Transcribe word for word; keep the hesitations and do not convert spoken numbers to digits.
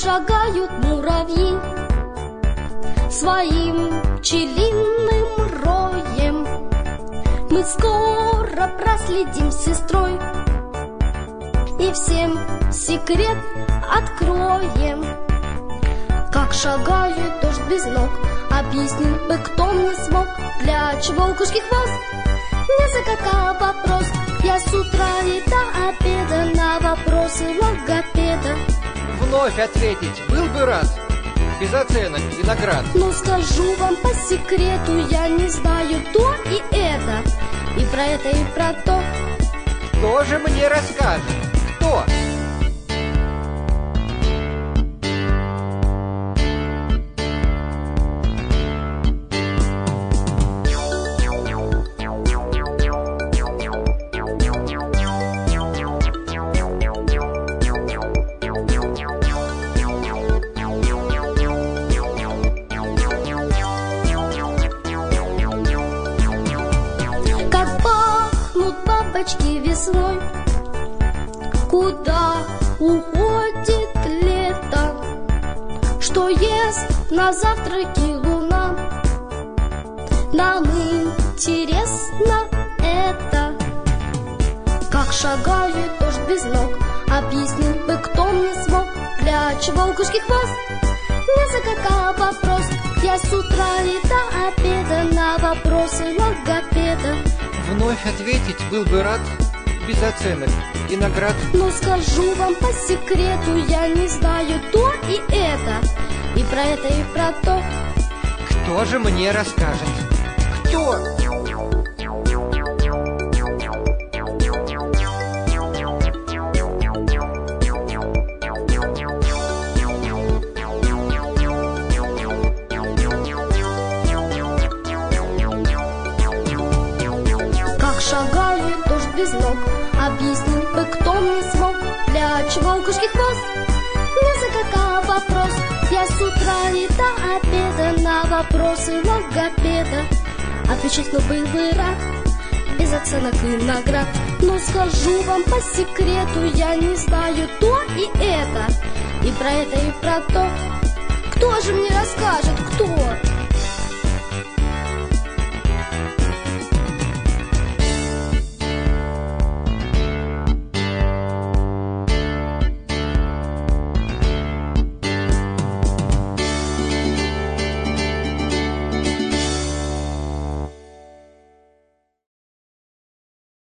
шагают муравьи своим пчелиным роем. Мы скоро проследим с сестрой и всем секрет откроем. Как шагает дождь без ног, объяснил бы, кто мне смог. Для чего у кошки хвост? Не закакал вопрос. Я с утра и до обеда на вопросы логопеда вновь ответить был бы рад, без оценок и наград. Но скажу вам по секрету, я не знаю то и это, и про это, и про то. Кто же мне расскажет? Кто? Бабочки весной, куда уходит лето, что ест на завтраке луна. Нам интересно это. Как шагает дождь без ног, объяснил бы, кто мне смог. Для чего у кошки хвост? Не закакал вопрос. Я с утра и до обеда на вопросы логопеда вновь ответить был бы рад, без оценок и наград. Но скажу вам по секрету, я не знаю то и это, и про это, и про то. Кто же мне расскажет? Кто? Шагает дождь без ног, объяснил бы, кто мне смог. Для чего у кошки хвост? Не закакал вопрос. Я с утра и до обеда на вопросы логопеда отвечать, но был бы рад, без оценок и наград. Но скажу вам по секрету, я не знаю то и это, и про это, и про то. Кто же мне расскажет, кто?